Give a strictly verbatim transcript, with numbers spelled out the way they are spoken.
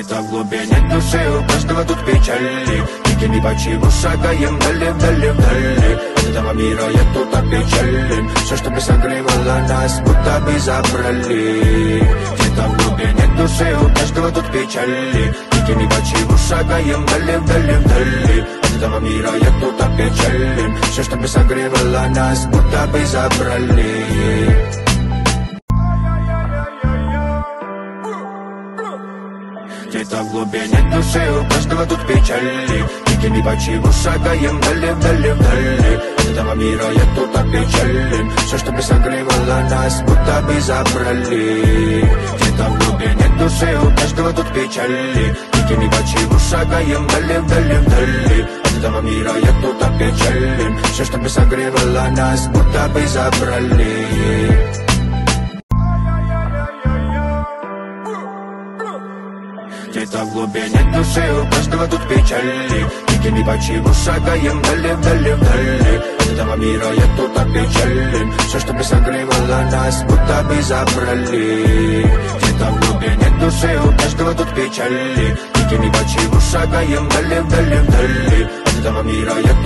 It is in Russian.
Где-то в глубине души у каждого тут печали. Дикими по чего шагаем вдали, вдали, вдали. От этого мира я тут опечален. Все, что бы согревало нас, будто бы забрали. Где-то в глубине души у каждого тут печали. Дикими по чего шагаем вдали, вдали, вдали. От этого мира я тут опечален. Все, что бы согревало нас, будто бы забрали. Где-то в глубине души у каждого тут печали. Дикими по чего шагаем вдали, вдали, вдали. От этого мира я тут опечален. Все, что бы согревало нас, будто бы забрали. Где-то в глубине души у каждого тут печали. Дикими по чего шагаем вдали, вдали, вдали. От этого мира я тут опечален. Все, что бы согревало нас, будто бы забрали. Где-то в глубине души у каждого тут печали. Дикими по чего шагаем вдали, вдали, вдали. От этого мира я тут опечален. Все, что бы согревало нас, будто бы забрали. Где-то в глубине души у каждого тут печали. Дикими по чего шагаем вдали, вдали, вдали. От этого мира я